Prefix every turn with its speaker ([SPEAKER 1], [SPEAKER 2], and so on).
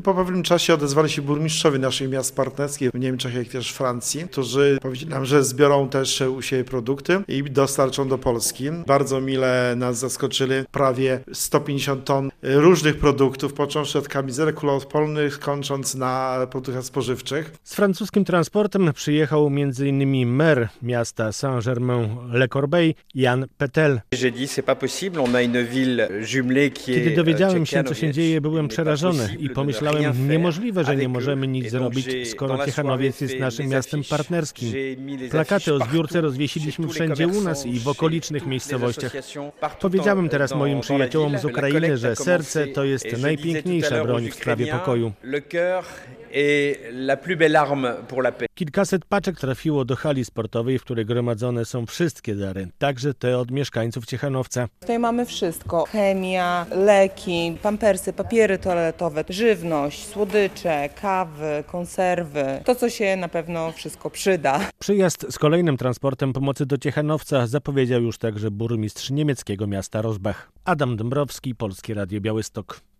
[SPEAKER 1] Po pewnym czasie odezwali się burmistrzowie naszych miast partnerskich w Niemczech, jak też w Francji, którzy powiedzieli nam, że zbiorą też u siebie produkty i dostarczą do Polski. Bardzo mile nas zaskoczyli. Prawie 150 ton różnych produktów, począwszy od kamizelek kuloodpornych, kończąc na produktach spożywczych.
[SPEAKER 2] Z francuskim transportem przyjechał m.in. mer miasta Saint-Germain-le-Corbeil, Jan Petel. Kiedy dowiedziałem się, co się dzieje, byłem przerażony i pomyślałem, niemożliwe, że nie możemy nic zrobić, skoro Ciechanowiec jest naszym miastem partnerskim. Plakaty o zbiórce rozwiesiliśmy wszędzie u nas i w okolicznych miejscowościach. Powiedziałem teraz moim przyjaciołom z Ukrainy, że serce to jest najpiękniejsza broń w sprawie pokoju. Kilkaset paczek trafiło do hali sportowej, w której gromadzone są wszystkie dary, także te od mieszkańców Ciechanowca.
[SPEAKER 3] Tutaj mamy wszystko. Chemia, leki, pampersy, papiery toaletowe, żywność, słodycze, kawy, konserwy. To, co się na pewno wszystko przyda.
[SPEAKER 2] Przyjazd z kolejnym transportem pomocy do Ciechanowca zapowiedział już także burmistrz niemieckiego miasta Rosbach. Adam Dąbrowski, Polskie Radio Białystok.